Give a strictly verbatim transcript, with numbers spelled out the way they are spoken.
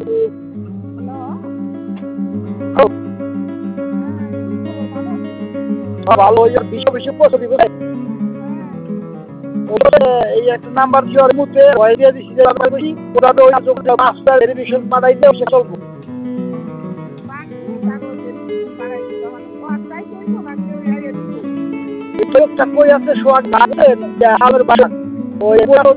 ভালো বিশ্ব বিশ্ব প্রস্তুতি এই একটা নাম্বার দেওয়ার মধ্যে দিয়ে দিচ্ছি যে ওটা তো মাস্টার ভেরিফিকেশন পাঠাইলে সে চলবো। কই আছে সোহাগ ভাবছেন ওই